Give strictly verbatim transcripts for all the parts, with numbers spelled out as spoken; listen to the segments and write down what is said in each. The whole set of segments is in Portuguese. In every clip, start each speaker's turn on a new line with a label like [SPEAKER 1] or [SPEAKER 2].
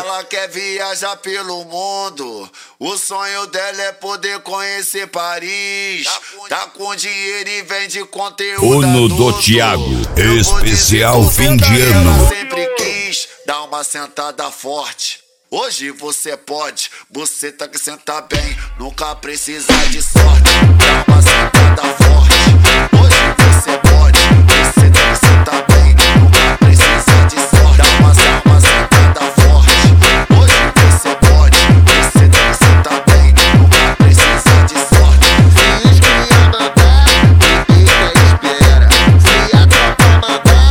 [SPEAKER 1] Ela quer viajar pelo mundo, o sonho dela é poder conhecer Paris. Tá com dinheiro e vende conteúdo.
[SPEAKER 2] Uno do Thiago, especial fim de ano.
[SPEAKER 1] Ela sempre quis dar uma sentada forte. Hoje você pode, você tá que senta bem, nunca precisa de sorte. Dá uma sentada forte. Hoje você pode, você tá que senta bem, nunca precisa de sorte. Dá uma, dá uma sentada forte. Hoje você pode, você tá que senta bem, nunca precisa de sorte.
[SPEAKER 3] Se os cria mandar, fica espera. Se a tropa mandar,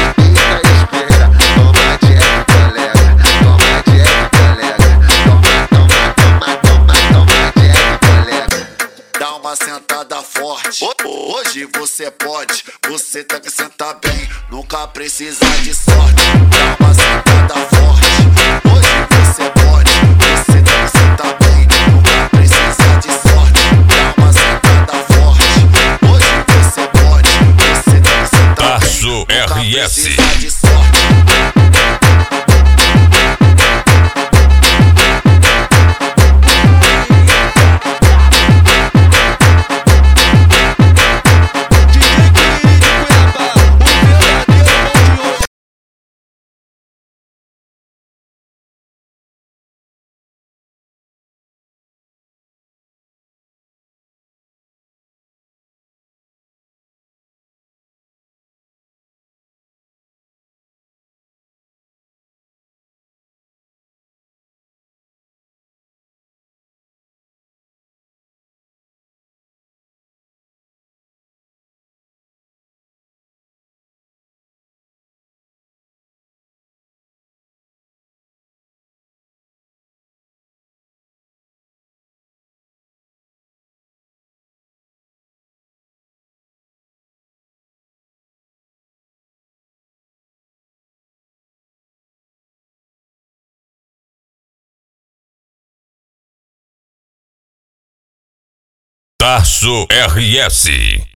[SPEAKER 3] fica espera. Toma Jack, colega, toma Jack, colega. Toma, toma, toma, toma, toma Jack, colega.
[SPEAKER 1] Dá uma sentada forte. Hoje você pode, você tá que senta bem, nunca precisa de sorte. Dá uma sentada forte. Hoje você pode, você tá que senta bem, nunca precisa de sorte. Dá uma sentada forte. Hoje você pode, você tá que senta bem,
[SPEAKER 2] Tarso
[SPEAKER 1] nunca
[SPEAKER 2] R S.
[SPEAKER 1] precisa de sorte.
[SPEAKER 2] Tarso R S.